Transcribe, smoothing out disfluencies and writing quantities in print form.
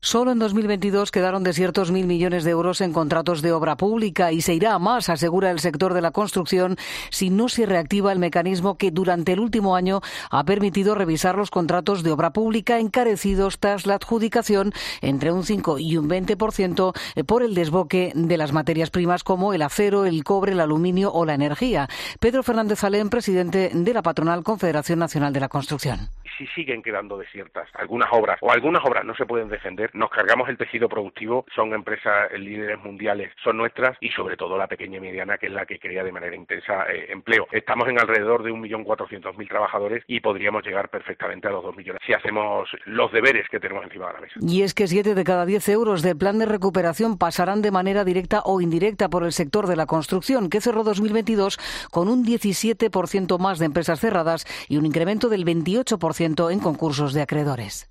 Solo en 2022 quedaron desiertos 1.000 millones de euros en contratos de obra pública y se irá a más, asegura el sector de la construcción, si no se reactiva el mecanismo que durante el último año ha permitido revisar los contratos de obra pública encarecidos tras la adjudicación entre un 5 y un 20% por el desboque de las materias primas como el acero, el cobre, el aluminio o la energía. Pedro Fernández Alén, presidente de la patronal Confederación Nacional de la Construcción. Si siguen quedando desiertas algunas obras no se pueden defender, nos cargamos el tejido productivo, son empresas líderes mundiales, son nuestras y sobre todo la pequeña y mediana, que es la que crea de manera intensa empleo. Estamos en alrededor de 1.400.000 trabajadores y podríamos llegar perfectamente a los 2 millones si hacemos los deberes que tenemos encima de la mesa. Y es que 7 de cada 10 euros del plan de recuperación pasarán de manera directa o indirecta por el sector de la construcción, que cerró 2022 con un 17% más de empresas cerradas y un incremento del 28% en concursos de acreedores.